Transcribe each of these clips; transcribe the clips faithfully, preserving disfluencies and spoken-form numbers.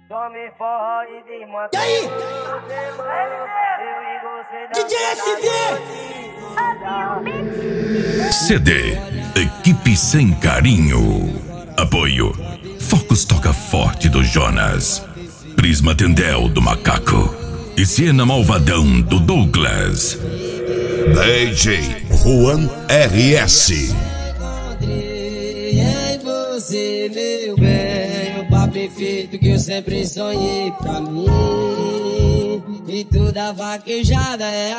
Tome forró e desmantela. E aí? Eu e você D J S D! C D Equipe Sem Carinho. Apoio Focus Toca Forte do Jonas, Prisma Tendel do Macaco e Siena Malvadão do Douglas. D J Juan R S. Encontrei em você, meu bem, o papo perfeito que eu sempre sonhei pra mim. E toda vaquejada é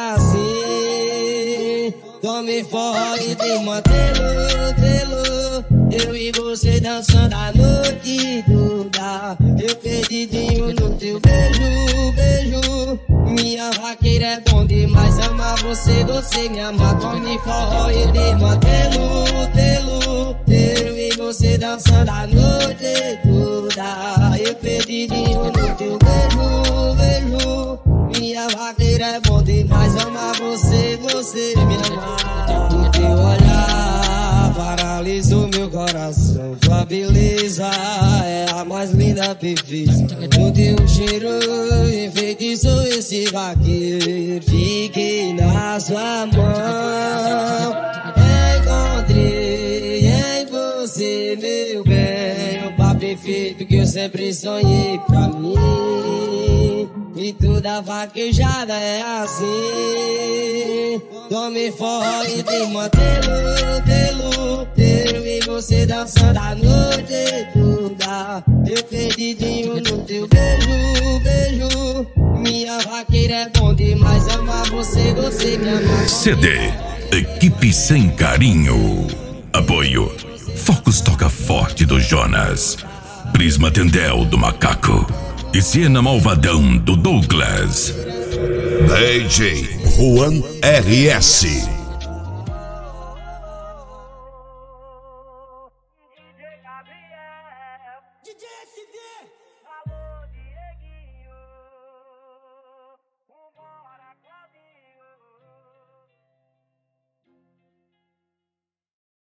assim. Tome forró e desmantelo, telo. Eu e você dançando a noite toda. Eu perdidinho no teu beijo, beijo. Minha vaqueira é bom demais, amar você, você me ama. Tome forró e desmantelo, telo. Eu e você dançando a noite toda. Eu perdidinho no teu beijo, beijo. Minha vaqueira é bom demais, amar você, você me ama. O teu olhar paralisou meu coração. Tua beleza é a mais linda, perfeita. O teu cheiro enfeitiçou esse vaqueiro. Fiquei na sua mão. Encontrei em você, meu bem, o papo perfeito que eu sempre sonhei pra mim. E toda vaquejada é assim. Tome forró e desmantelo, telo. Eu e você dançando a noite toda. Eu perdidinho no teu beijo, beijo. Minha vaqueira é bom demais, amar você, você me ama. C D Equipe Sem Carinho. Apoio Focus Toca Forte do Jonas, Prisma Tendel do Macaco e Siena Malvadão do Douglas. D J Juan R S. D J Gabriel. D J S D!